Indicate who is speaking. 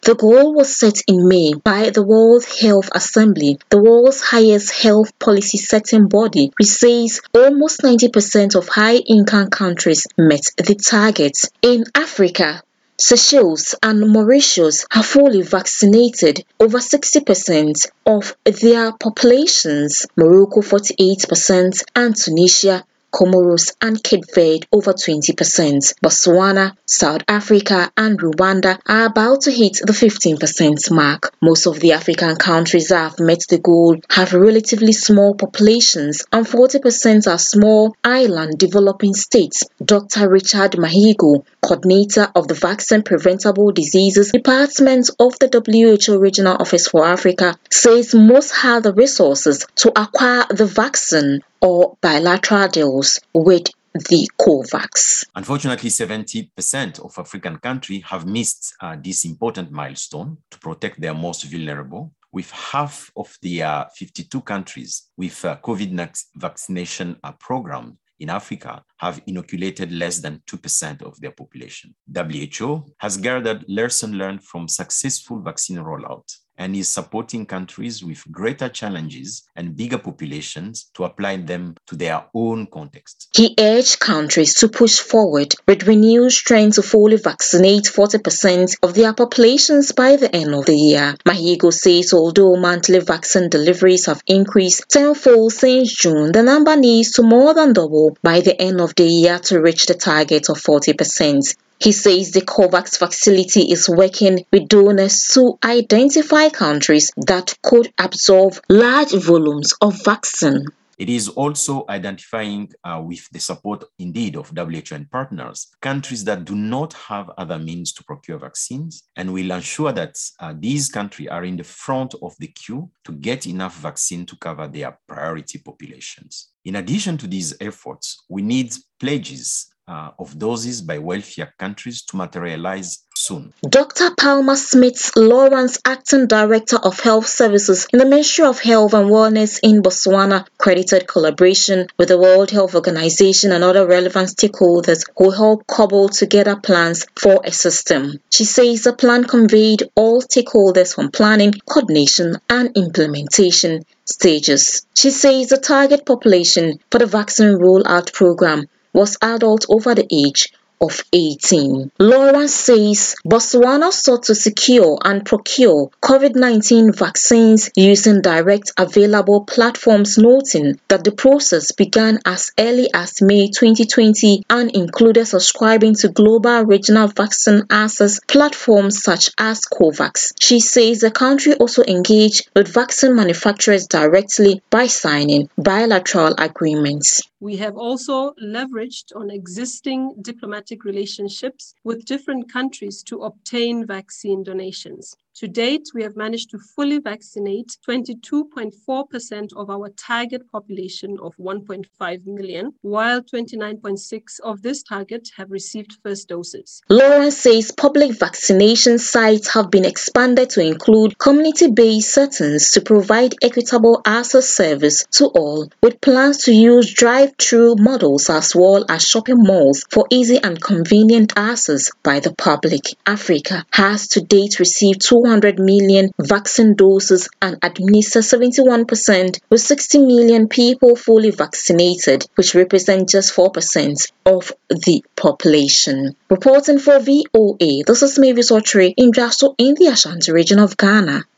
Speaker 1: The goal was set in May by the World Health Assembly, the world's highest health policy setting body, which says almost 90% of high-income countries met the target. In Africa, Seychelles and Mauritius have fully vaccinated over 60% of their populations, Morocco 48%, and Tunisia, Comoros and Cape Verde over 20%. Botswana, South Africa and Rwanda are about to hit the 15% mark. Most of the African countries that have met the goal have relatively small populations and 40% are small island developing states. Dr. Richard Mahigo, coordinator of the Vaccine Preventable Diseases Department of the WHO Regional Office for Africa, says most have the resources to acquire the vaccine or bilateral deals with the COVAX.
Speaker 2: Unfortunately, 70% of African countries have missed this important milestone to protect their most vulnerable, with half of the 52 countries with COVID vaccination program in Africa have inoculated less than 2% of their population. WHO has gathered lessons learned from successful vaccine rollout and is supporting countries with greater challenges and bigger populations to apply them to their own context.
Speaker 1: He urged countries to push forward with renewed strength to fully vaccinate 40% of their populations by the end of the year. Mahigo says although monthly vaccine deliveries have increased tenfold since June, the number needs to more than double by the end of the year to reach the target of 40%. He says the COVAX facility is working with donors to identify countries that could absorb large volumes of vaccine.
Speaker 2: It is also identifying, with the support indeed of WHO and partners, countries that do not have other means to procure vaccines, and will ensure that these countries are in the front of the queue to get enough vaccine to cover their priority populations. In addition to these efforts, we need pledges of doses by wealthier countries to materialize soon.
Speaker 1: Dr. Palmer Smith Lawrence, Acting Director of Health Services in the Ministry of Health and Wellness in Botswana, credited collaboration with the World Health Organization and other relevant stakeholders who help cobble together plans for a system. She says the plan conveyed all stakeholders from planning, coordination, and implementation stages. She says the target population for the vaccine rollout program was adults over the age of 18. Lawrence says Botswana sought to secure and procure COVID-19 vaccines using direct available platforms, noting that the process began as early as May 2020 and included subscribing to global regional vaccine access platforms such as COVAX. She says the country also engaged with vaccine manufacturers directly by signing bilateral agreements.
Speaker 3: We have also leveraged on existing diplomatic relationships with different countries to obtain vaccine donations. To date, we have managed to fully vaccinate 22.4% of our target population of 1.5 million, while 29.6% of this target have received first doses.
Speaker 1: Lawrence says public vaccination sites have been expanded to include community-based settings to provide equitable access service to all, with plans to use drive-through models as well as shopping malls for easy and convenient access by the public. Africa has to date received 200 million vaccine doses and administered 71%, with 60 million people fully vaccinated, which represents just 4% of the population. Reporting for VOA, this is Mavis Ochre in Jaso in the Ashanti region of Ghana.